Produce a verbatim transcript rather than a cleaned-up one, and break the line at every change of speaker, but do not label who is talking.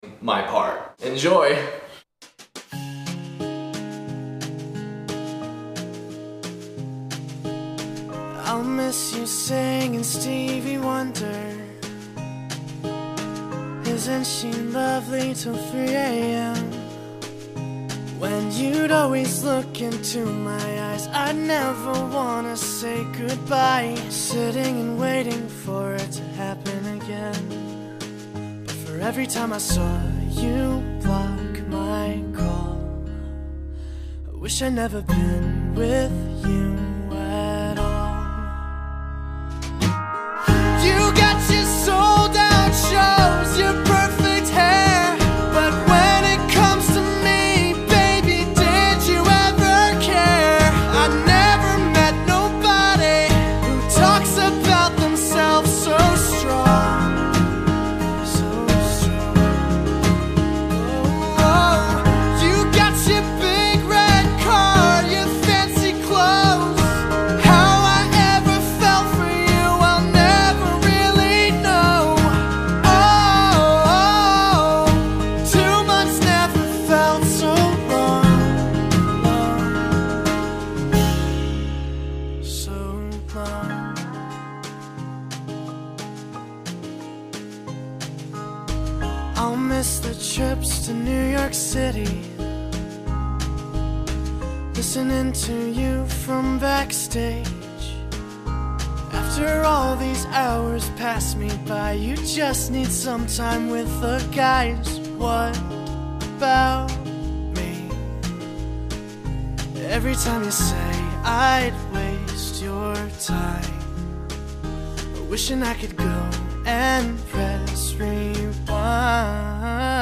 my part. Enjoy!
I'll miss you singing Stevie Wonder. Isn't she lovely till three A M? When you'd always look into my eyes, I'd never wanna say goodbye. Sitting and waiting for it to happen again. But for every time I saw you block my call, I wish I'd never been with you at all. You got your sold out shows, your perfect hair, but when it comes to me, baby, did you ever care? I never met nobody who talks about themselves so strong, so strong. Oh, oh. You got your big red car, your fancy clothes. How I ever felt for you, I'll never really know. Oh, oh, two months never felt so long, long, so long. I'll miss the trips to New York City, listening to you from backstage. After all these hours pass me by, you just need some time with the guys. What about me? Every time you say I'd waste your time, wishing I could go and press rewind.